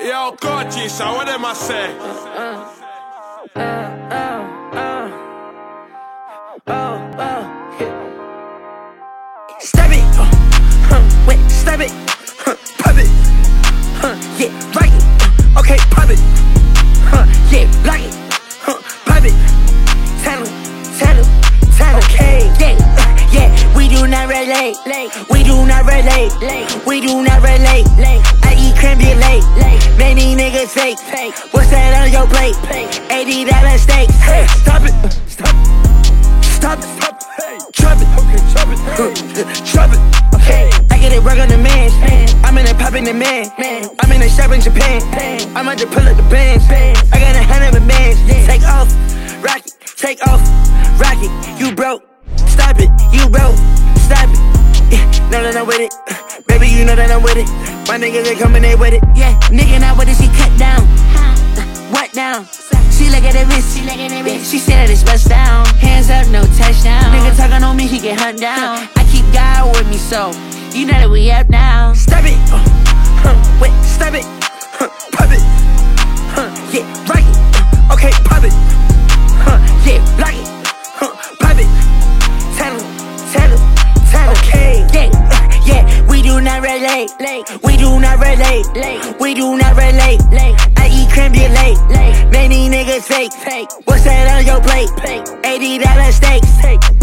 Yo, Gorgie, so what am I say? Stab it, wait, stab it, pop it, yeah, like it, okay, pop it, yeah, like it, pop it, tell him, okay, yeah, we do not relate, we do not relate, we do not relate, I eat creme brulee, many niggas fake, what's that on your plate, $80 steaks, hey, stop it, stop it, drop it, drop it, hey, I get it work on the man, I'm in the pop in the man, I'm in the shop in Japan, I'm about to pull up the bands, I got 100 bands, take off, rock it, take off, rock it, you broke, stop it, you broke, stop it, no, with it, baby, you know that I'm with it, my niggas they coming they with it, yeah, nigga not with it, she cut down, what down, she look at the wrist, she said that it's bust down, hands up, no touchdown, nigga talking on me, he get hunt down, I keep God with me, so, you know that we up now, stop it, wait, stop it, pop it, yeah, like it, okay, pop it, yeah, like it, pop it, tell him, okay, yeah, we do not relate, we do not relate, we do not relate, I eat creme brulee, many niggas fake, what's that on your plate, $80 steaks,